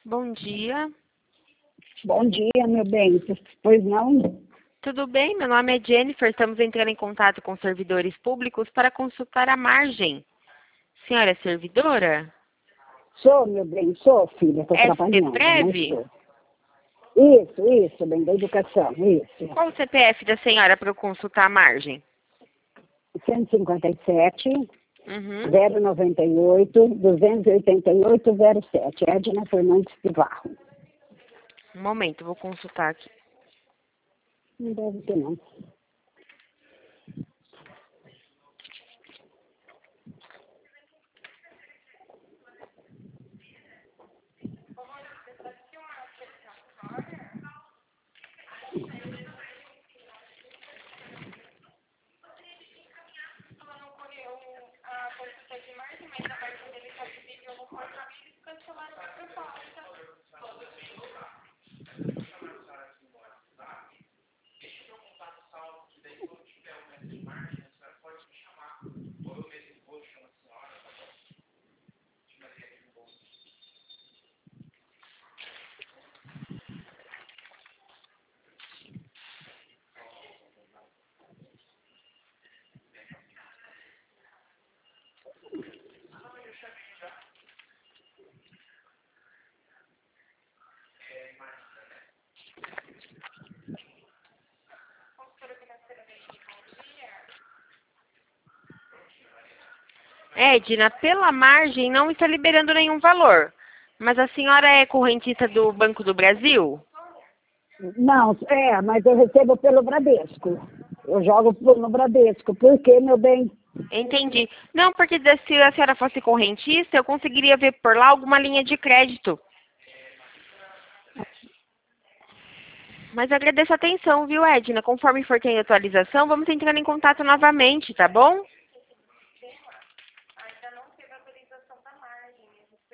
Bom dia. Bom dia, meu bem. Pois não? Tudo bem? Meu nome é Jennifer. Estamos entrando em contato com servidores públicos para consultar a margem. Senhora é servidora? Sou, meu bem, sou, filha. Estou É trabalhando, mas CEPREV? sou. Isso, bem, da educação, isso. Qual o CPF da senhora para eu consultar a margem? 157, Uhum. 098, 28807. Edna Fernandes de Varro. Um momento, vou consultar aqui. Não deve ter, não. Edna, pela margem não está liberando nenhum valor. Mas a senhora é correntista do Banco do Brasil? Não, mas eu recebo pelo Bradesco. Eu jogo no Bradesco. Por quê, meu bem? Entendi. Não, porque se a senhora fosse correntista, eu conseguiria ver por lá alguma linha de crédito. Mas agradeço a atenção, viu, Edna? Conforme for tendo atualização, vamos entrar em contato novamente, tá bom?